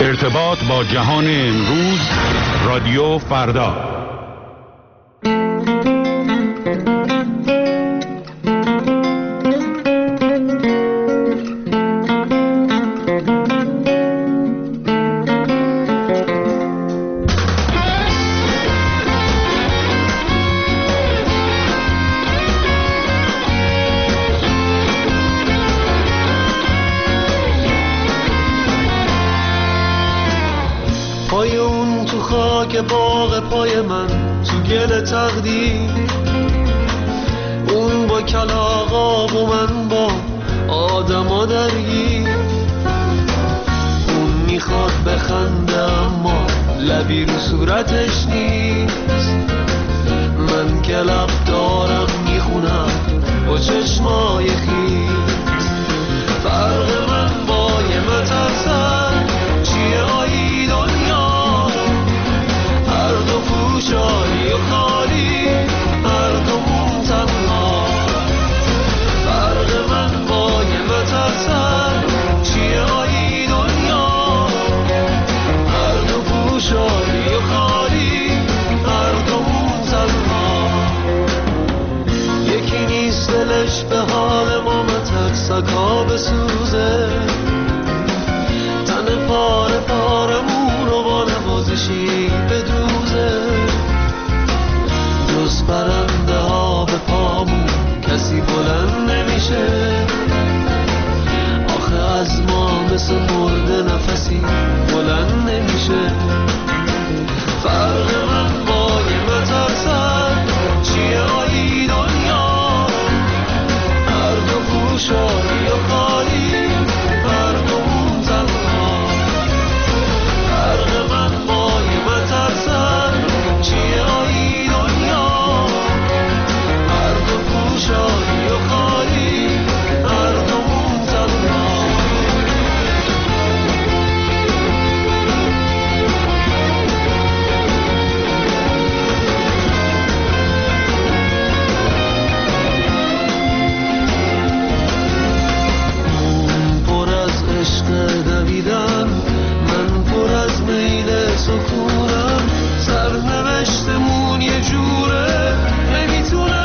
ارتباط با جهان امروز، رادیو فردا. باغ پای من تو گل تقدیر، اون با کلاغا و من با آدما درگیر. اون میخواد بخنده اما لبی رو صورتش نیست، من که لب دارم میخونم با چشمای خیس. فرق من با یه مترسن چیه آیی دنیا، هر دو پوشانی و خالی، هر دومون تنها. فرق من با یه مترسن چیه آیی دنیا، هر دو پوشانی و خالی، هر دومون تنها. یکی نیست دلش به حال ما مترسکا بسوزه، تن پاره پارمون رو با نوازشی بدوزه. جز پرنده ها به پامون کسی بلند نمیشه، آخه از ما مثل مرده نفسی بلند نمیشه. فرق من با یه مترسن چیه آیی دنیا، هر دو پوشانی و خالی، هر دومون تنها. فرق من با یه مترسن چیه آیی دنیا، هر دو پوشانی و خالی، هر دومون تنها. اون پر از عشق دویدن، من پر از میل سکونم. سرنوشتمون یه جوره نمیتونه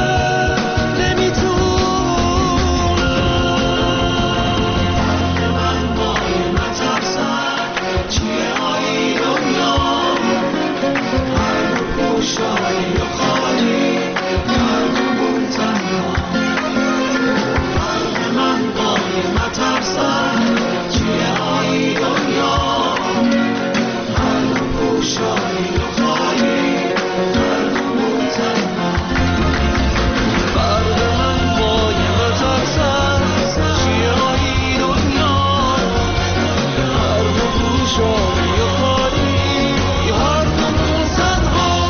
من با یه مترسن چیه آیی دنیا، هر دو پوشانی و خالی، هر دومون تنها. فرق من با یه مترسن چیه آیی دنیا، هر دو پوشانی و خالی، هر دومون تنها. فرق من با یه مترسن چیه آیی دنیا، هر دو پوشانی و خالی، هر دومون تنها.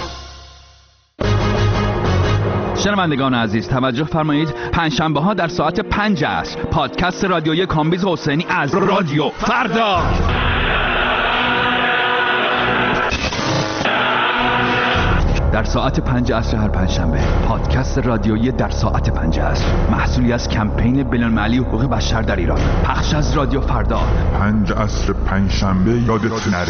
شنوندگان عزیز توجه فرمایید، پنجشنبه ها در ساعت 5 عصر پادکست رادیویی کامبیز حسینی از رادیو فردا. در ساعت 5 عصر هر پنجشنبه پادکست رادیویی در ساعت 5 عصر، محصولی از کمپین بین‌المللی حقوق بشر در ایران، پخش از رادیو فردا. 5 عصر پنجشنبه یادت نره.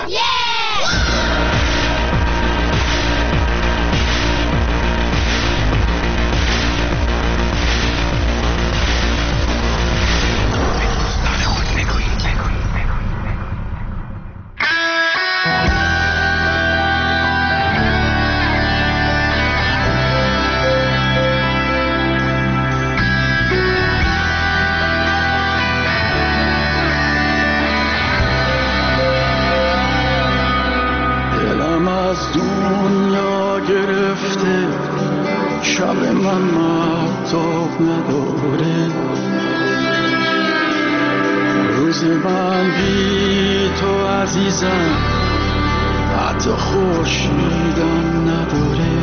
حتی خورشیدم نداره.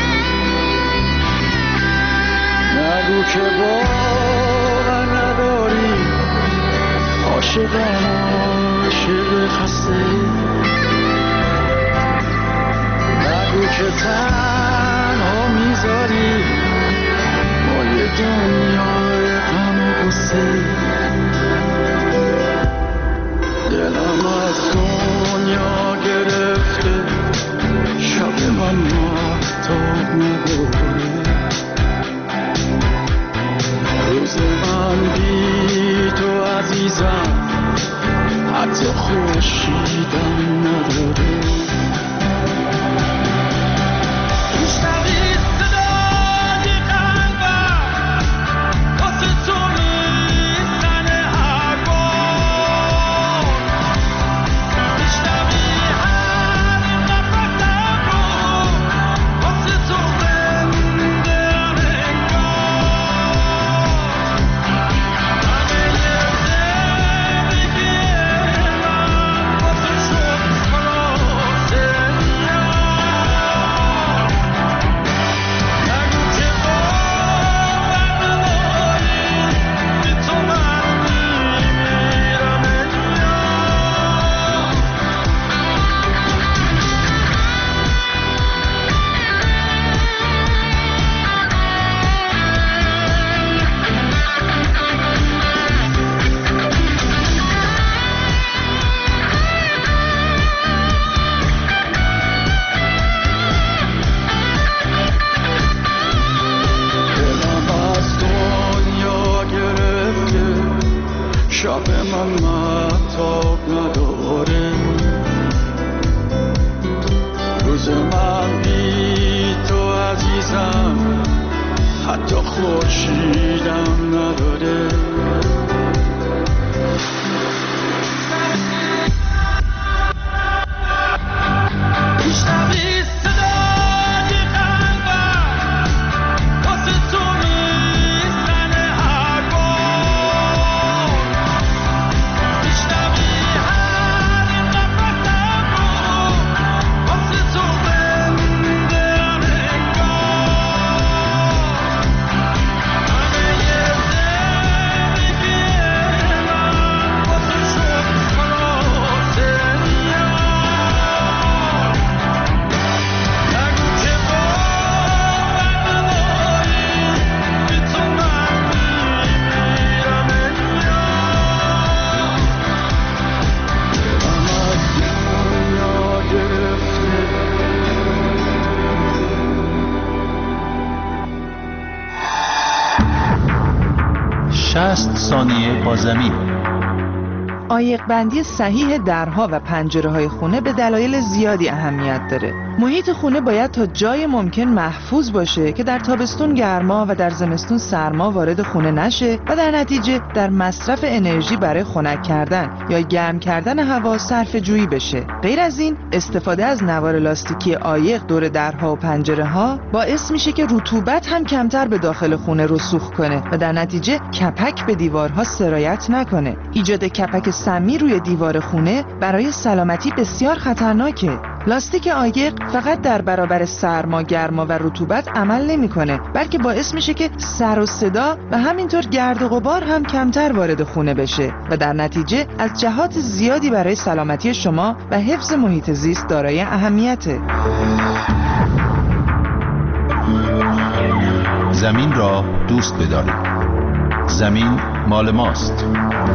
نگو که باور نداری، عاشقم عاشق خسته. نگو که تنها میذاری با یه دنیای غم و غصه. دلم عزیزم حتی خورشیدم نداره. شب من مهتاب نداره، روز من بی تو عزیزم حتی خورشیدم نداره. ثانیه با زمین. عایق بندی صحیح درها و پنجره‌های خونه به دلایل زیادی اهمیت داره. محیط خونه باید تا جای ممکن محفوظ باشه که در تابستون گرما و در زمستون سرما وارد خونه نشه و در نتیجه در مصرف انرژی برای خنک کردن یا گرم کردن هوا صرفه‌جویی بشه. غیر از این، استفاده از نوار لاستیکی عایق دور درها و پنجره‌ها باعث میشه که رطوبت هم کمتر به داخل خونه رسوخ کنه و در نتیجه کپک به دیوارها سرایت نکنه. ایجاد کپک سمی روی دیوار خونه برای سلامتی بسیار خطرناکه. لاستیک عایق فقط در برابر سرما، گرما و رطوبت عمل نمی‌کنه، بلکه باعث میشه که سر و صدا و همینطور گرد و غبار هم کمتر وارد خونه بشه و در نتیجه از جهات زیادی برای سلامتی شما و حفظ محیط زیست دارای اهمیته. زمین را دوست بدارید. زمین مال ماست.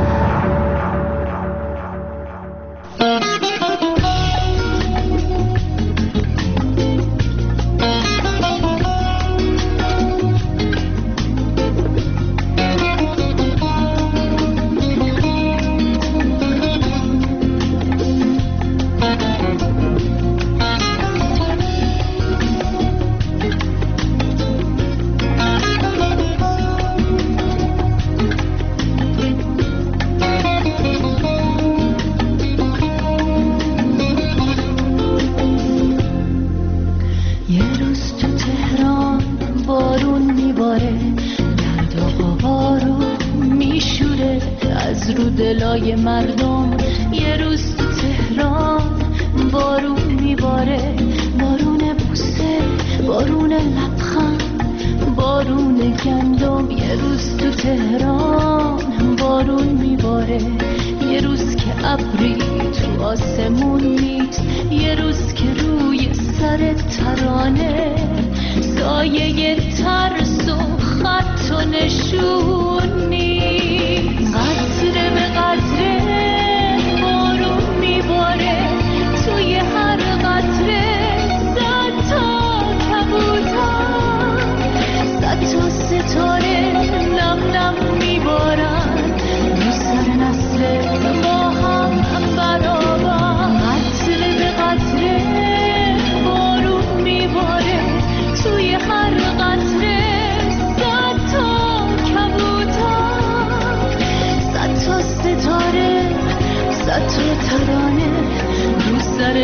دلای مردم یه روز تو تهران بارون میباره، بارون بوسه، بارون لبخند، بارون گندم. یه روز تو تهران بارون میباره، یه روز که ابری تو آسمون نیست، یه روز که روی سر ترانه سایه ترس و خط و نشون نیست. قطره به قطره بارون میباره، توی هر قطره صد تا کبوتر، صد تا ستاره نم نم میبارن رو سر نسل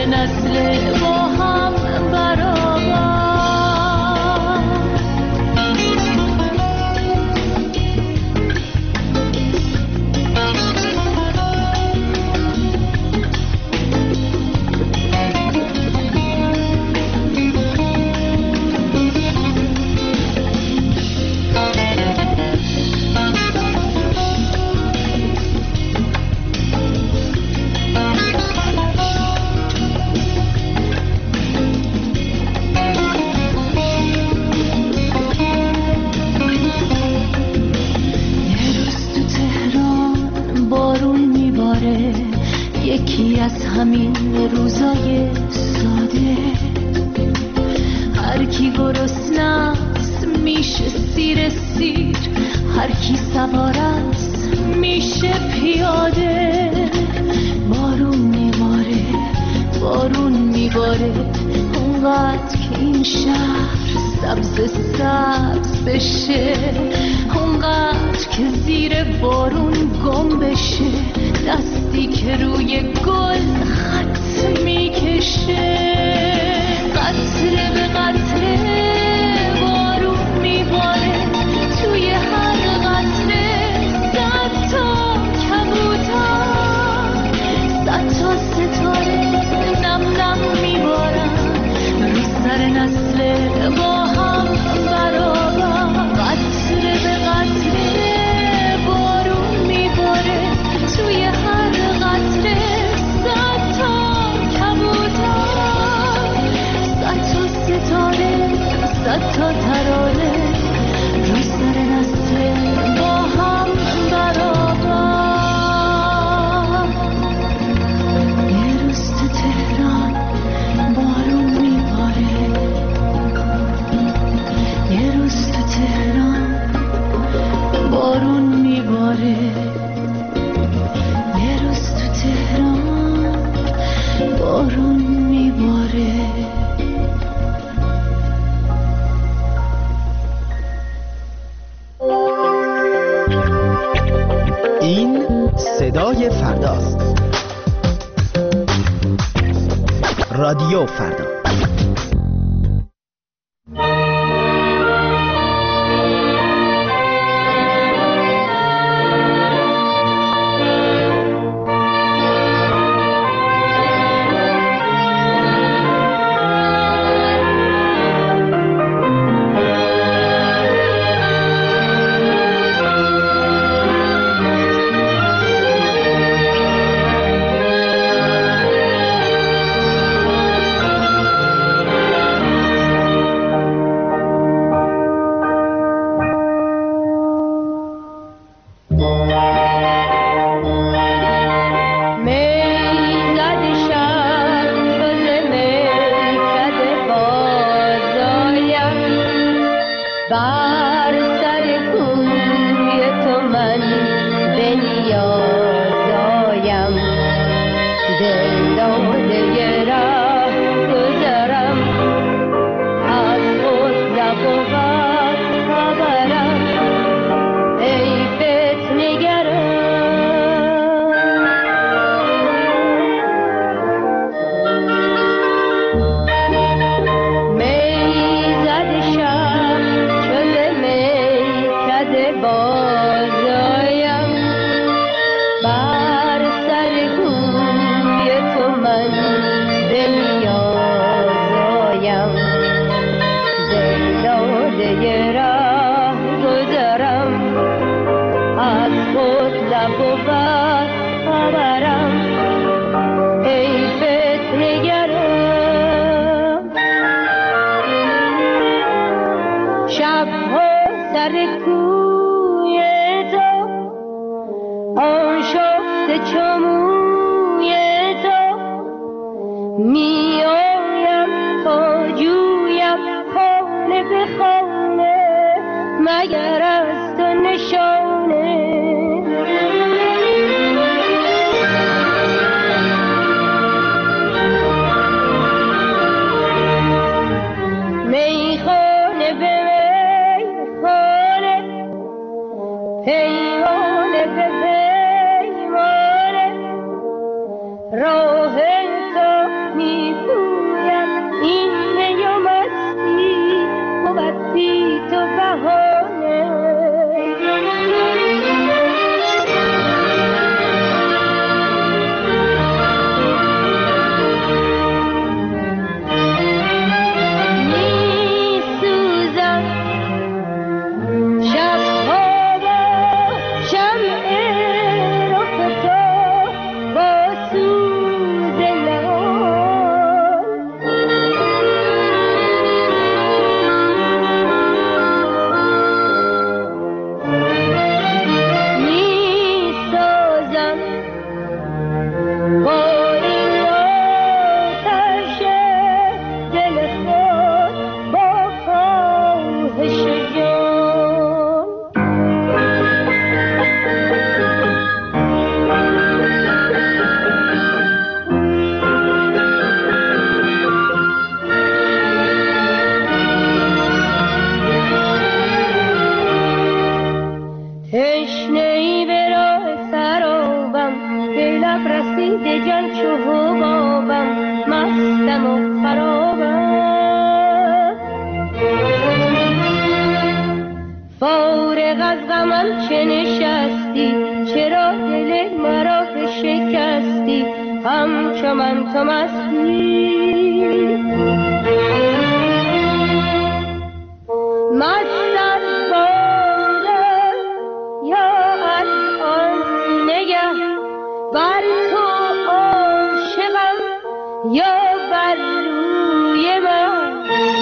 نسل با هم برابر. یکی از همین روزای ساده، هر کی گرسنه است میشه سیر سیر، هر کی سوار است میشه پیاده. بارون میباره، بارون میباره، اونقدر که این شهر سبز سبز بشه، اونقدر که زیر بارون گم بشه، دستی که روی گل خط میکشه. قطره به قطره بارون میباره، توی هر قطره 100 تا کبوتر، 100 تا ستاره نم نم میبارن رو سر نسل با هم برابر. قطره به قطره بارون میباره، توی هر قطره 100 تا کبوتر، 100 تا ستاره، 100 تا ترانه رو سر نسل با هم برابر. یه روز تو تهران بارون میباره، یه روز تو تهران بارون میباره، یه روز تو تهران بارون میباره. این صدای فرداست. رادیو فردا. راه تو شب رسیده جان چو حبابم مستم و خرابم فارغ از غمم چه نشستی چرا دل مرا شکستی همچو من تو مستی مست از بارم یا از آن نگه بر تو عاشقم یا بر روی من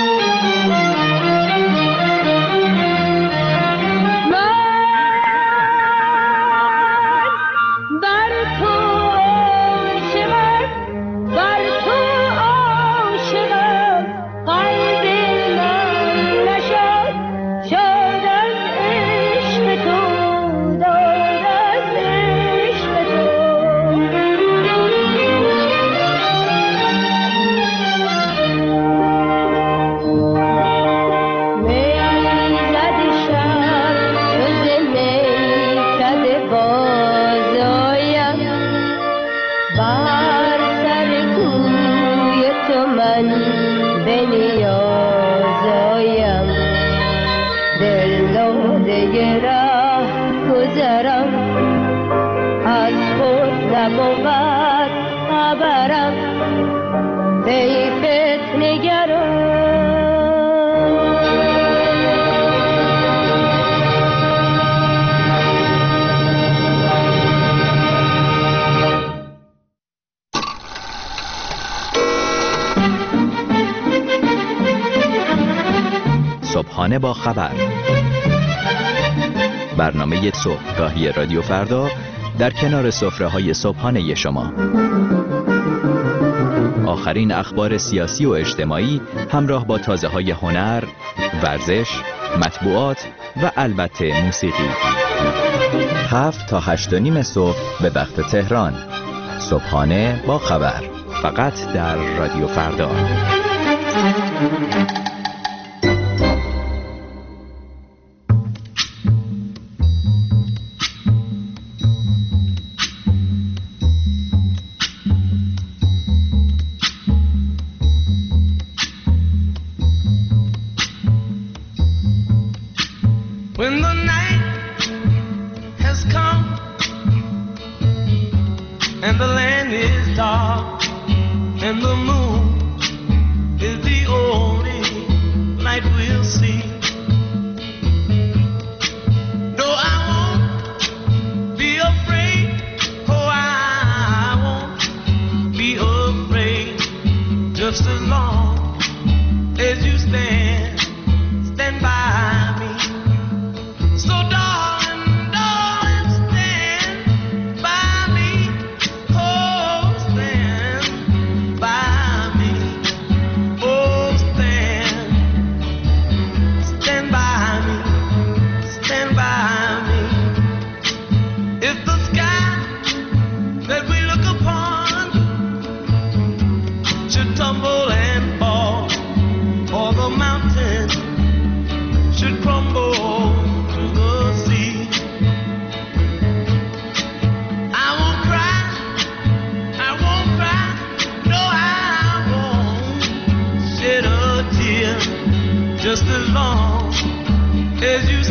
صبحانه با خبر، برنامه صبحگاهی رادیو فردا در کنار سفره‌های صبحانه شما. آخرین اخبار سیاسی و اجتماعی همراه با تازه‌های هنر، ورزش، مطبوعات و البته موسیقی. 7 تا 8:30 صبح به وقت تهران. صبحانه با خبر، فقط در رادیو فردا.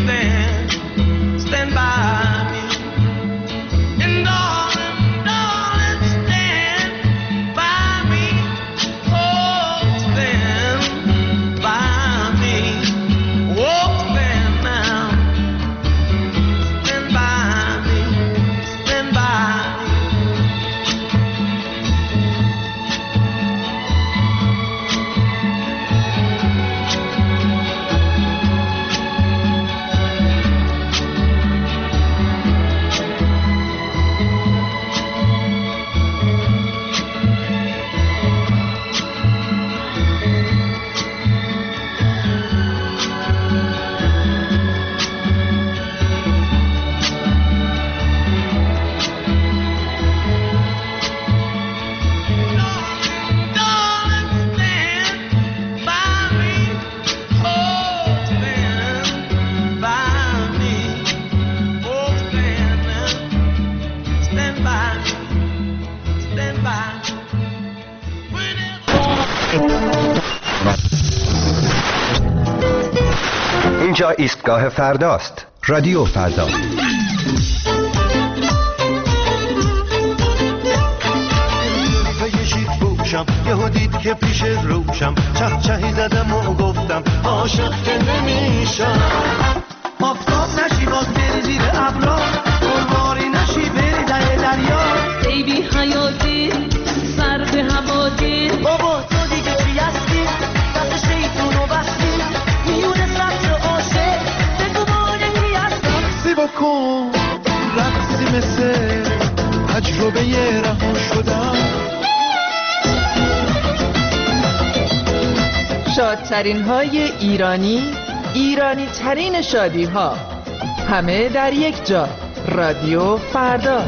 stand by me. And darling, اینجا ایستگاه فرداست. رادیو فردا. یهو دید که پیش روشم چهچهی زدم و گفتم عاشق که نمیشم. آفتاب نشی باز بری زیر ابرا، قربانی نشی بری در دریا. ای بی حیاتی سر به هواتی، بابا تو دیگه چی هستی؟ دست شیطونو بستی میونه سطر عاشق، بگو مانه کی هستم. سی بکن رقصی مثل تجربه رها شدم. شادترین های ایرانی ترین شادی ها، همه در یک جا. رادیو فردا.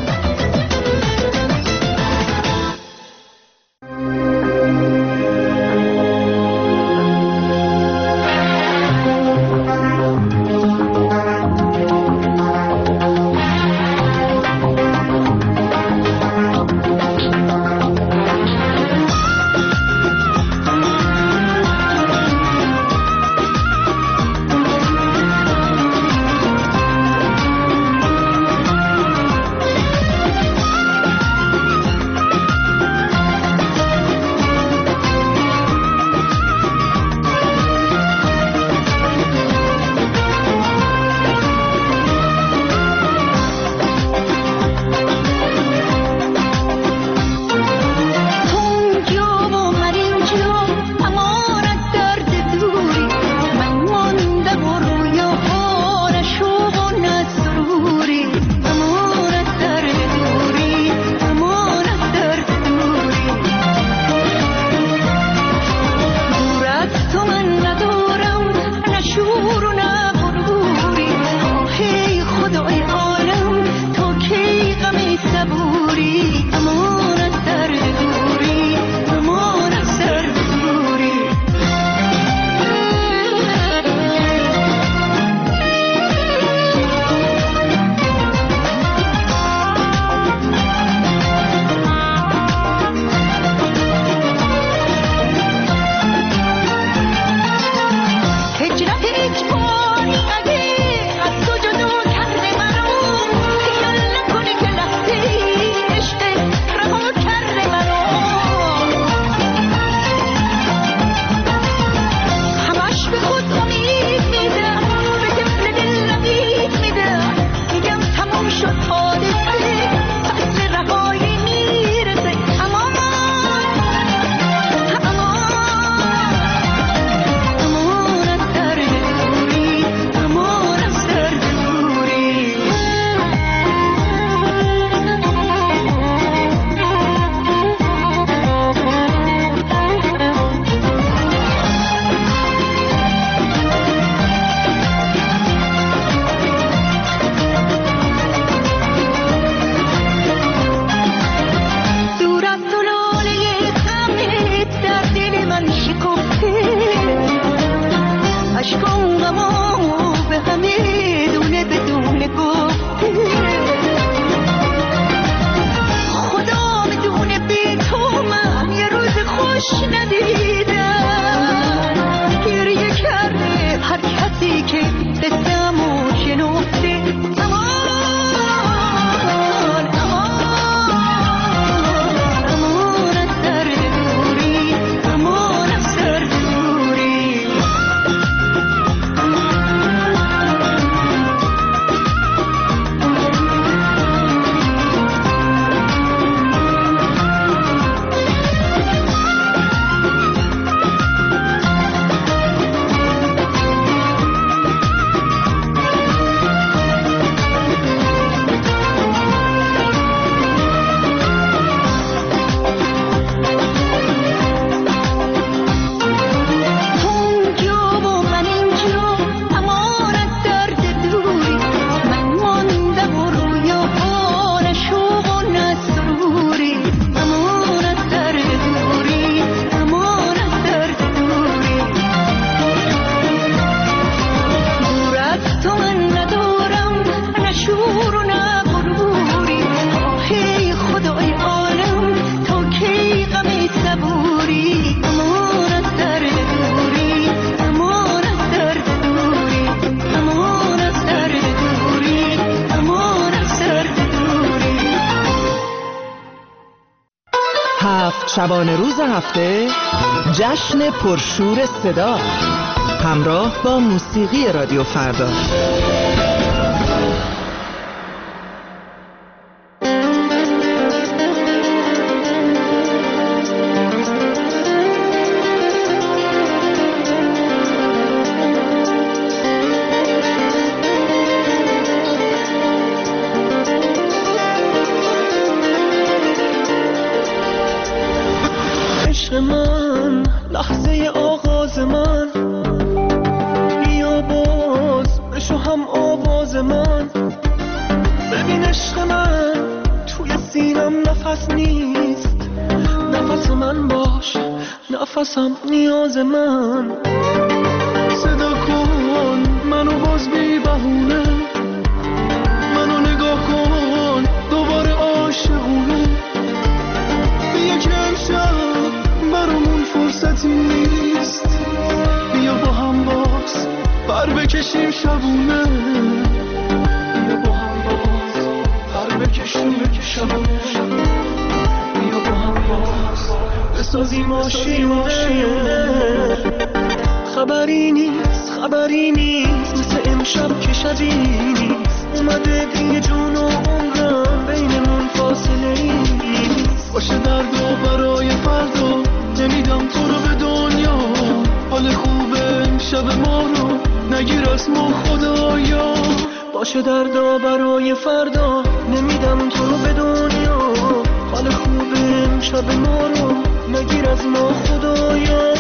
7 شبانه روز هفته جشن پرشور صدا همراه با موسیقی رادیو فردا. من لحظه آغاز من بیا باز بشو هم آواز من ببین عشق من توی سینم نفس نیست نفس من باش نفسم نیاز من صدا کن منو باز بی بهونه منو نگاه کن دوباره عاشقونه بیا که امشب برامون فرصتی نیست بیا با هم باز پر بکشیم شبونه بیا با هم باز پر بکشیم شبونه بیا با هم باز بسازیم آشیونه خبری نیست مثل امشب که شبی نیست اومده دیگه جون و عمرم بینمون فاصله نیست باشه درد و برای فردا نمیدم تو رو به دنیا حال خوبه شب ما رو نگیر از ما خدایا باشه دردا برای فردا نمیدم تو رو به دنیا حال خوبه شب ما رو نگیر از ما خدایا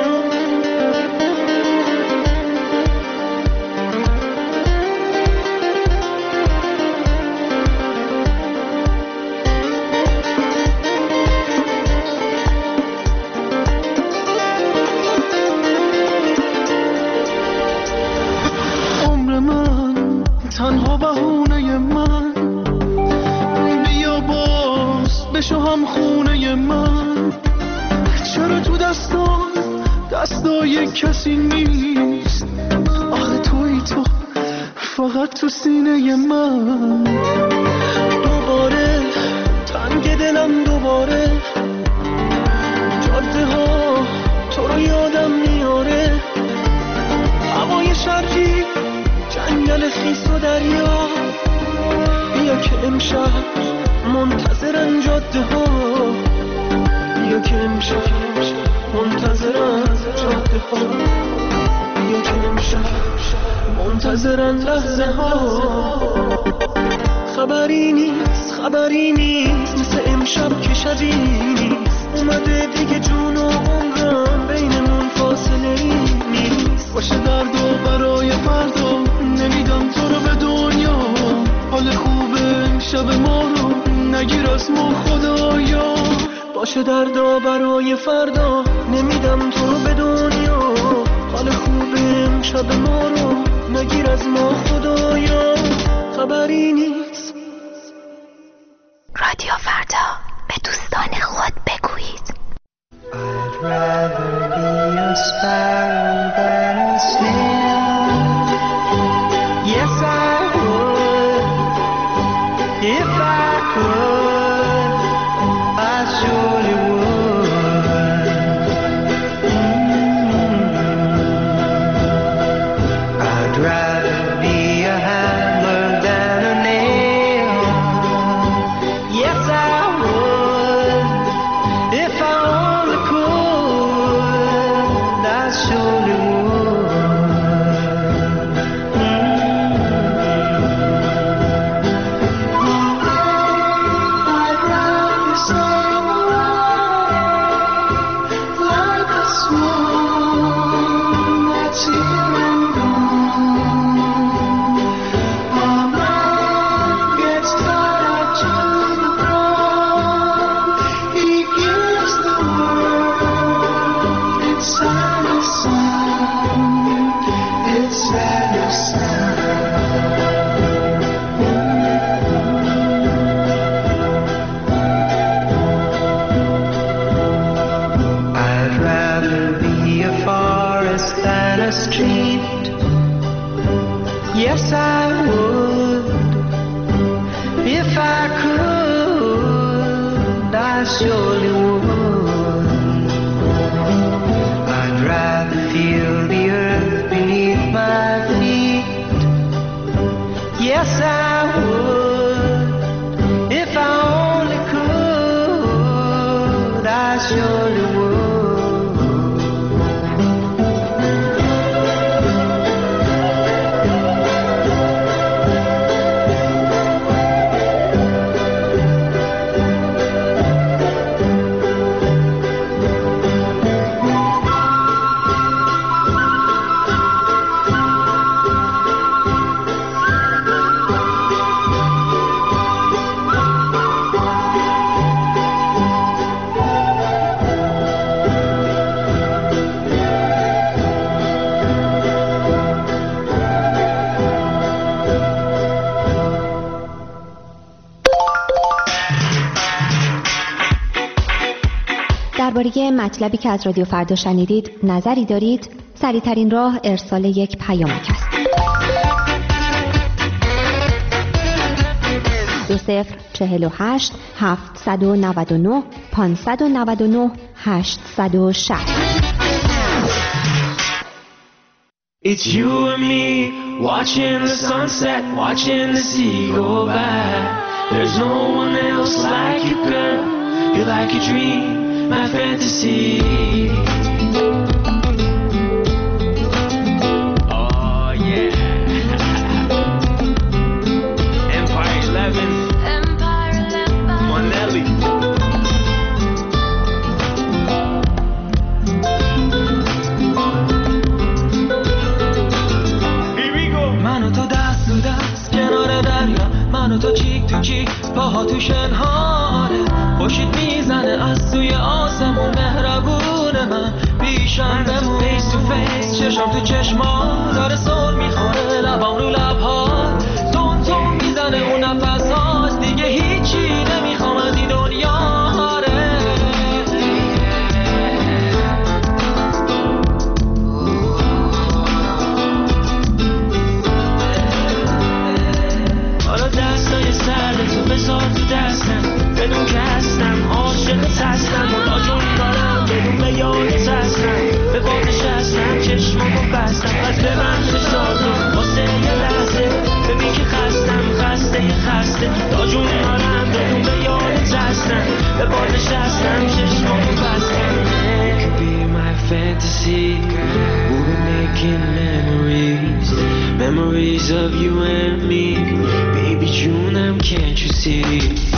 تنها بهونه من بیا باز بشو هم خونه من چرا تو دستای کسی نیست آخه توی تو فقط تو سینه من دوباره تنگ دلم دوباره جاده ها تو رو یادم میاره هوای شرقی جنگل خیس و دریا بیا که امشب منتظرن جاده ها بیا که امشب منتظرن جاده ها بیا که امشب منتظرن لحظه ها خبری نیست مثل امشب که شبی نیست اومده دیگه جون و عمرم بینمون فاصله نیست باشه درد و برای فردا نمیدم تو رو به دنیا حال خوبه شب ما رو نگیر از ما خدایا باشه دردا برای فردا نمیدم تو رو به دنیا حال خوبه شب ما رو نگیر از ما خدایا خبری نیست رادیو فردا به دوستان خود بگویید I'd rather be a sparrow than a snail. Yes, I would. If I could, I surely would. I'd rather be a hammer than a nail. Yes, I would. If I only could, I surely would. I'd rather sail like a swan that's here and gone. My mind gets tired to the ground. He gives the world its saddest sound. Its saddest sound. I'd rather be a forest than a street. Yes, I would. If I could, I surely would. Yes, I would. If I only could, I surely would. درباره مطلبی که از رادیو فردا شنیدید نظری دارید؟ سریع‌ترین راه ارسال یک پیامک است. 2048 799 599 860. It's you and me, watching the sunset, watching the sea go by. There's no one else like you, girl. You're like a dream, my fantasy. Oh yeah. Empire 11. Empire 11. Monelli. منو تو دست تو دست کنار دریا، منو تو چیک تو چیک پاها تو شنهاره، خوشید میزنه از توی آسمون، مهربون من پیشم بمون، فیس تو فیس چشم تو چشما داره سر میخوره، لبام رو لبها تون تون میزنه اون نفسات، دیگه هیچی نمیخوام از این دنیا. بذار تو دستم بدون که هستم عاشقت هستم، خدا جون دارم بدون به یادت هستم، به بادش هستم چشمامو بستم، از ببند شادم واسه یه لحظه، ببین که خستم خسته خدا جون دارم بدون به یادت هستم، به بادش هستم چشمامو بستم. It could be my fantasy, we'll be making memories of you and me, baby June, can't you see?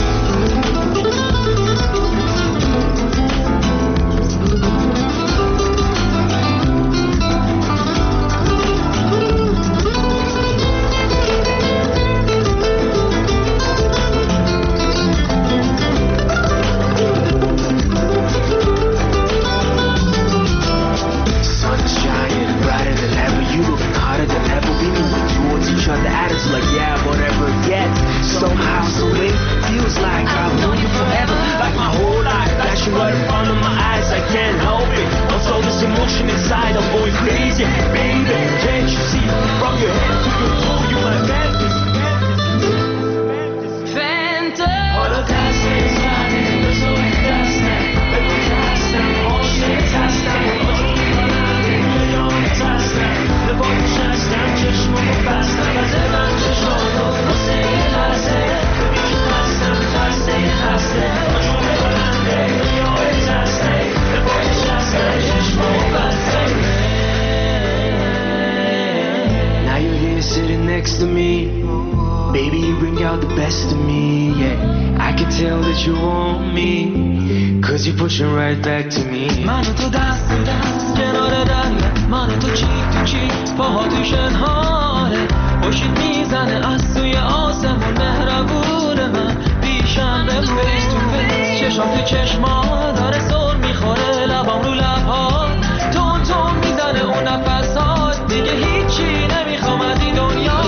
Pushing right back to me. منو تو دست تو دست کنار دریا، منو تو چیک تو چیک پاها تو شنهاره، خوشید میزنه از توی آسمون، مهربون من پیشم بمون، فیس تو فیس چشم تو چشما داره سر میخوره، لبام رو لبها تون تون میزنه اون نفسات، دیگه هیچی نمیخوام از این دنیا.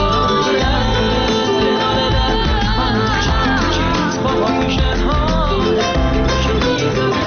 منو تو چیک تو چیک پاها تو شنهاره، خوشید میزنه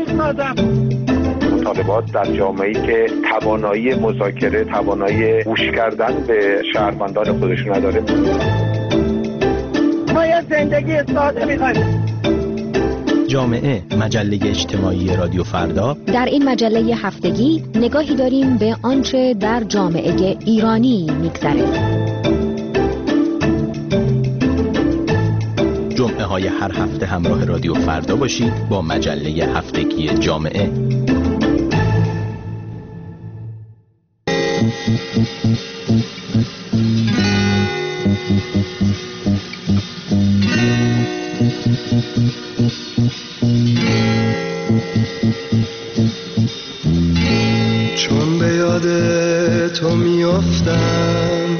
میسازم. مطالبات در جامعه‌ای که توانایی مذاکره، توانایی گوش کردن به شهروندان خودشون نداره. ما یه زندگی ساده می‌خوایم. جامعه، مجله اجتماعی رادیو فردا. در این مجله هفتگی نگاهی داریم به آنچه در جامعه ایرانی می‌گذره. جمعه های هر هفته همراه رادیو فردا باشید با مجله هفتگی جامعه. چون به یاد تو میافتم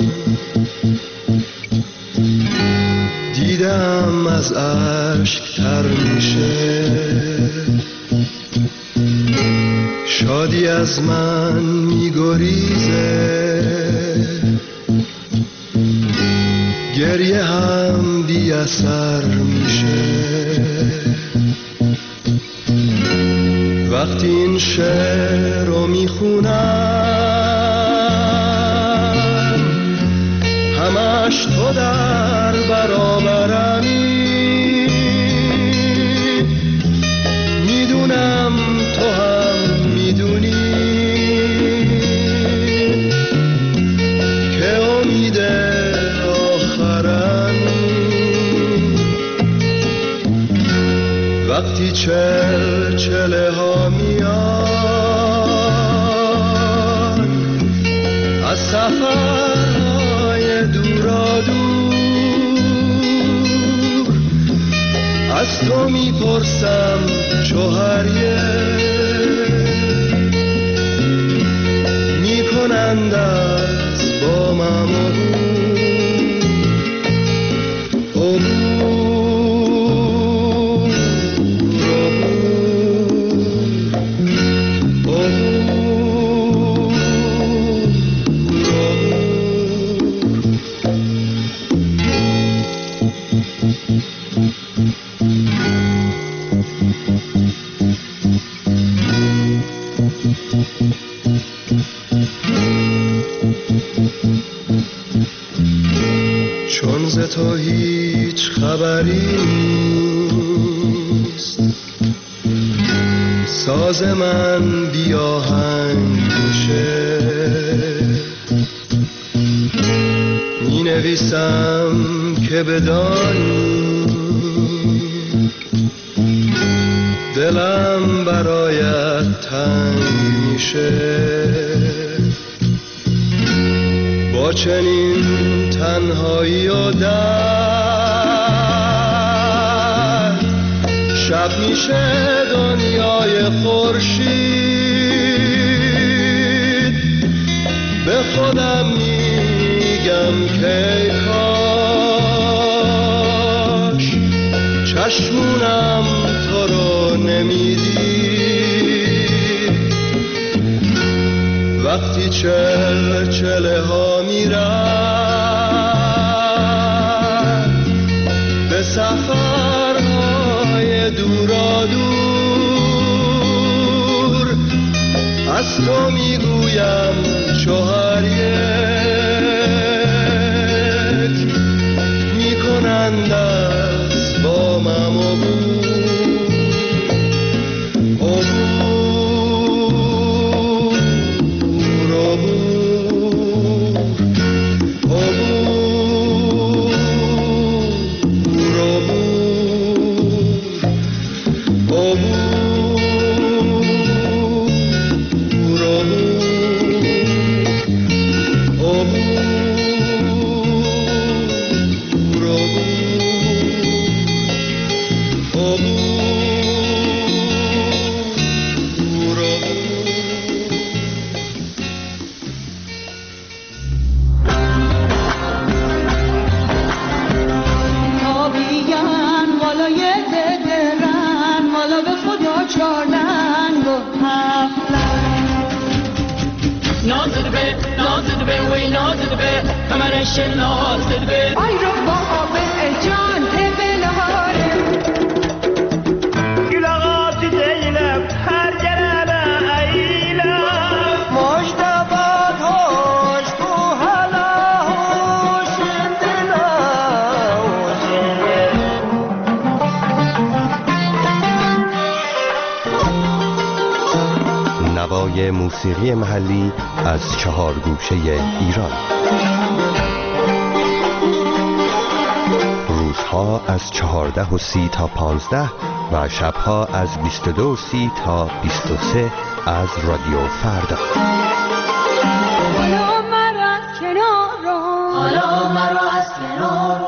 دیدم از اشک تر میشه، شادی از من میگریزه، گریه هم بی اثر میشه. وقتی این شعر رو میخونم همش تو در برابرمی، میدونم تو هم میدونی که امید آخرمی. وقتی چله ها میان از سفرهای دورا دور، از تو میپرسم چوهریه میکنند از با ممون چون ز تو هیچ خبری نیست، ساز من بی آهنگ میشه، می نویسم که بدانی دلم برایت تنگ میشه. با چنین تنهایی و درد شب میشه دنیای خورشید. به خودم میگم که کاش چشمونم تو رو نمیدید. وقتی چله ها میرن به سفرهای دورا دور، از تو میگویم شوهر یک میکنند از با مم نوای موسیقی محلی از 4 گوشه ایران. روزها از 14:30 تا 15 و شبها از 22:30 تا 23 از رادیو فردا. حالا مرا از کنار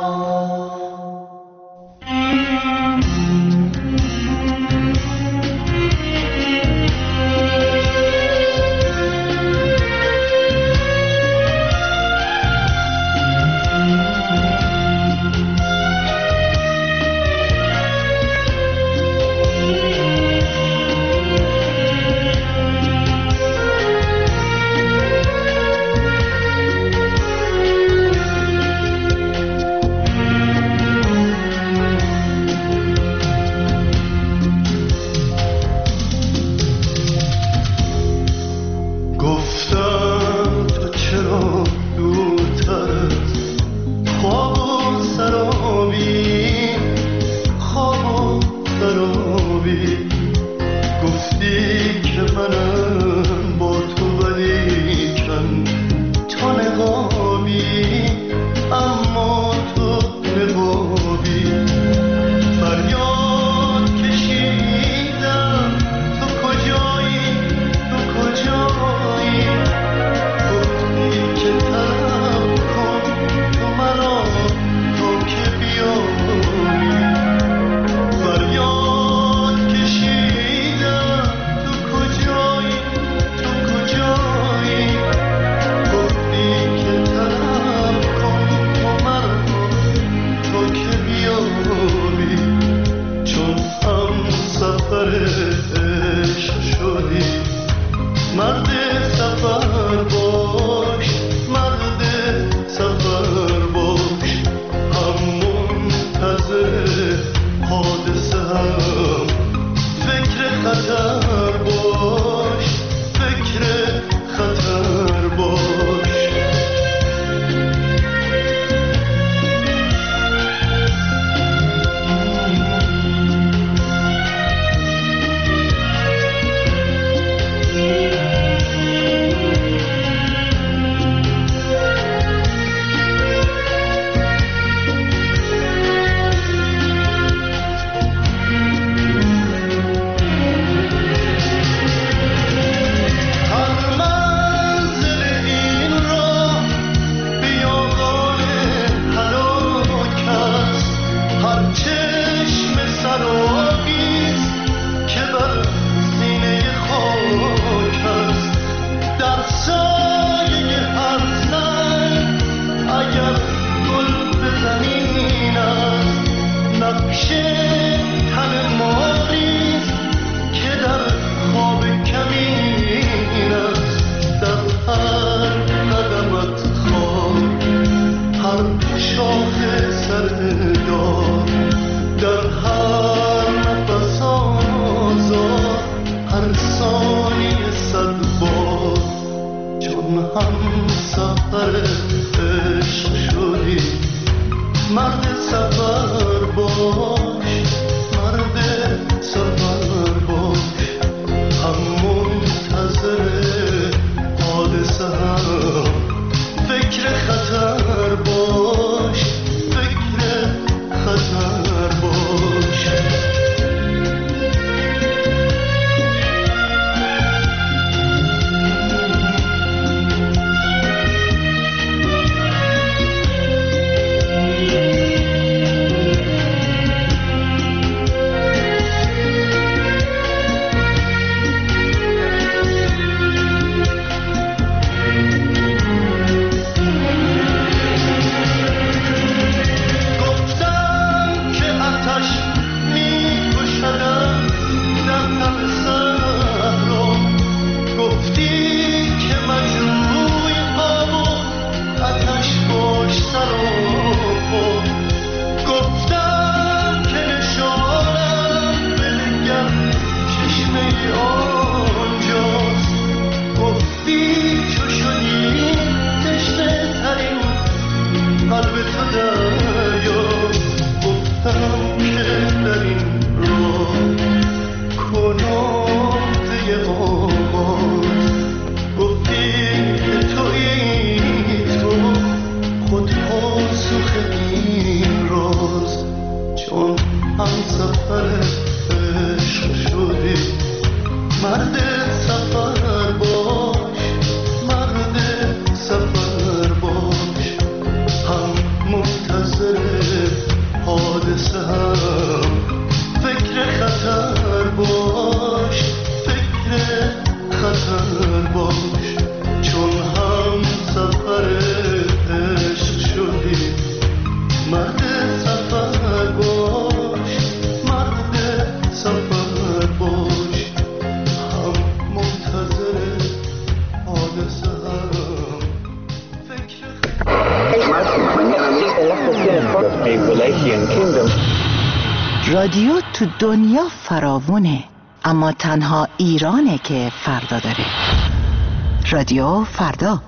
رادیو تو دنیا فراوونه، اما تنها ایرانه که فردا داره. رادیو فردا.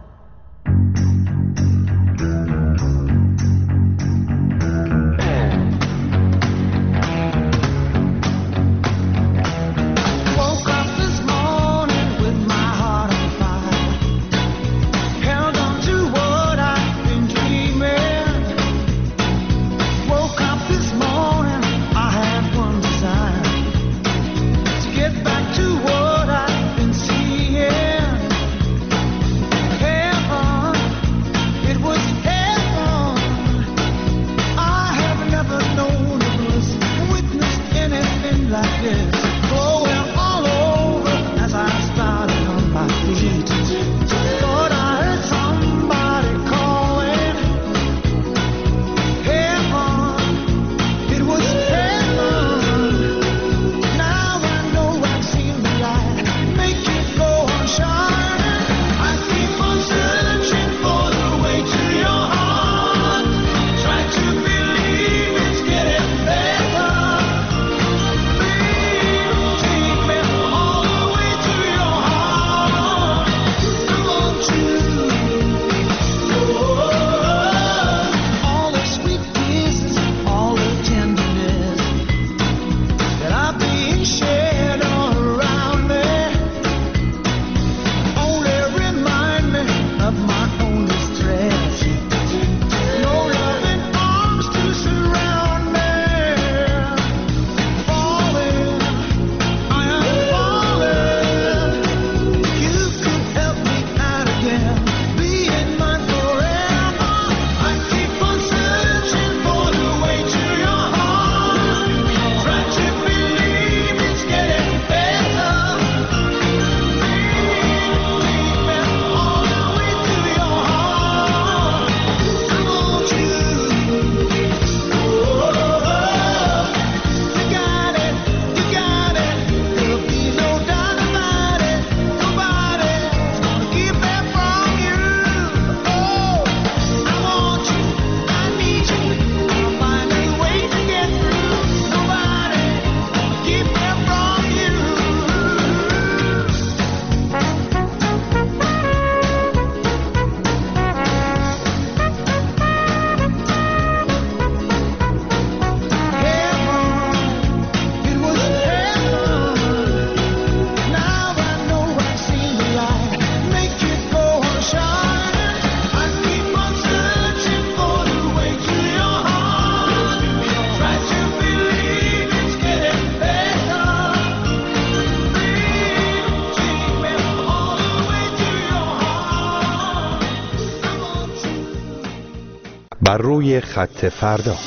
بر روی خط فردا.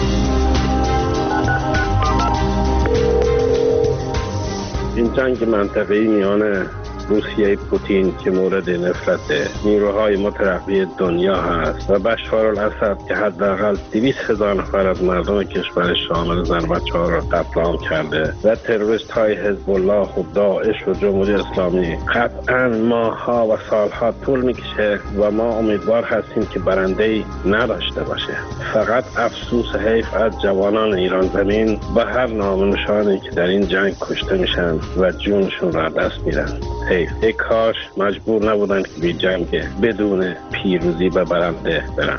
این جنگ منطقه‌ای میان روسیه پوتین که مورد نفرت نیروهای مترقی دنیا هست و بشار الاسد که حداقل 200,000 نفر از مردم کشور شامل زن و بچه‌ها را قتل عام کرده و تروریست‌های حزب الله و داعش و جمهوری اسلامی قطعاً ماه‌ها و سال‌ها طول می‌کشه و ما امیدوار هستیم که برنده‌ای نداشته باشه. فقط افسوس حیف از جوانان ایران زمین و هر نامنشانی که در این جنگ کشته میشن و جونشون را دست میدن. ای کاش مجبور نبودن که بی جنگ بدون پیروزی و برنده برن.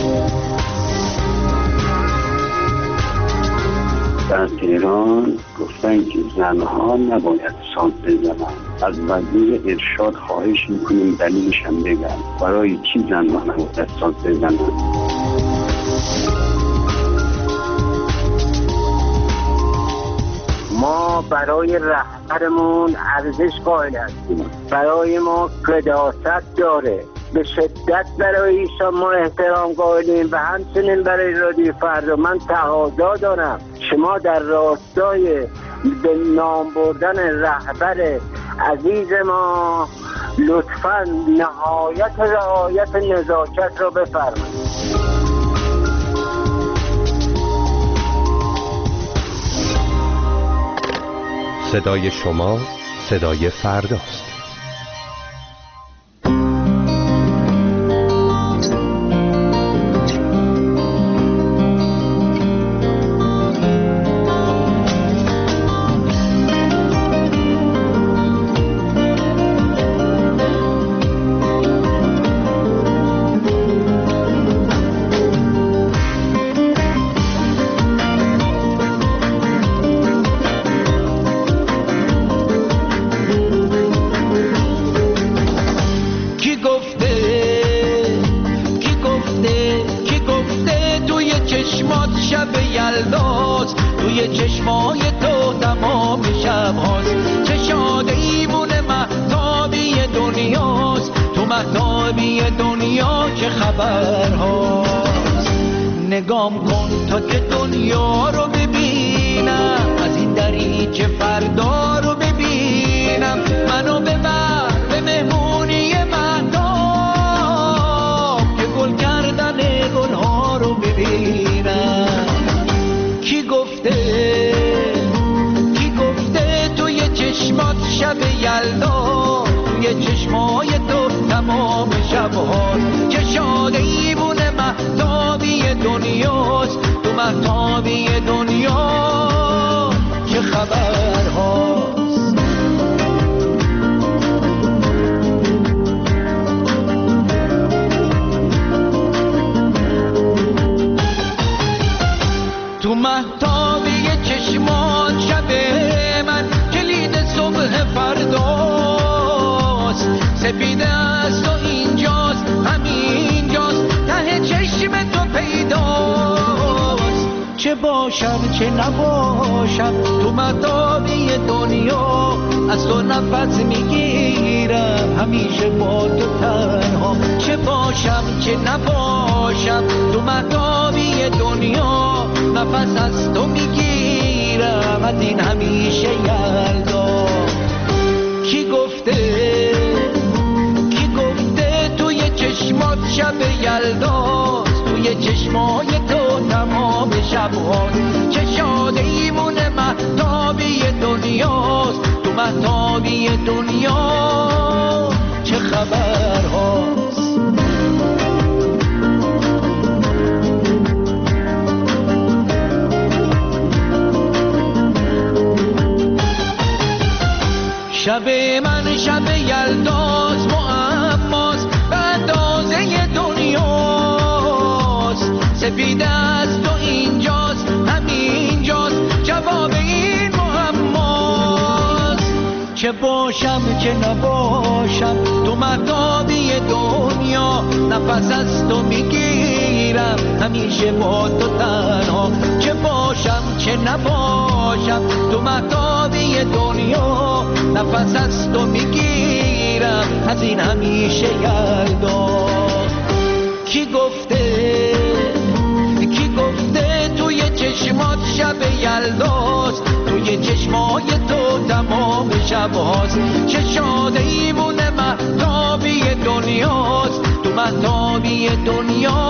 در تهران گفتن که زنها نباید ساز بزنن. از وزیر ارشاد خواهش میکنیم دلیلش هم بگن برای چی زنها نباید ساز بزنن. ما برای رهبرمون ارزش قائل هستیم، برای ما قداست داره، به شدت برای ایشان ما احترام قائلیم و همچنین برای رادیو فردا من تقاضا دارم شما در راستای به نام بردن رهبر عزیز ما لطفاً نهایت رعایت نزاکت را بفرمایید. صدای شما صدای فرداست. خبرهاست. نگام کن تا که دنیا رو ببینم، از این دریچه فردا رو ببینم. منو ببر به مهمونی مهتاب که گل کردن گلها رو ببینم. کی گفته توی چشمات شب یلدا، توی چشمای تو تمام شب‌هاست. چه شاده ایوونه مهتابی دنیاست، تو مهتابی دنیا چه خبرهاست. تو مهتابی چشمات شب من کلید صبح فرداست. سپیده است و اینجاست، همینجاست، ته چشم تو پیداست. چه باشم چه نباشم تو مهتابی دنیا، از تو نفس میگیرم همیشه با تو تنها. چه باشم چه نباشم تو مهتابی دنیا، نفس از تو میگیرم از این همیشه یلدا. کی گفته توی چشمات شب یلداست، توی چشمای تو تمام شب‌هاست. چه شاده ایمونه مهتابی دنیاست، تو مهتابی دنیا چه خبرهاست. شب من شب یلداست، معماست به اندازه دنیاست. سپیده است و اینجاست، همینجاست، جواب این معماست. چه باشم چه نباشم تو مهتابی دنیا، نفس از تو میگیرم همیشه با تو تنها. چه باشم چه نباشم تو مهتابی دنیا، نفس از تو میگیرم از این همیشه یلدا. کی گفته توی چشمات شب یلداست، توی چشمای تو تمام شب‌هاست. چه شاده ایمونه مهتابی دنیاست، تو مهتابی دنیا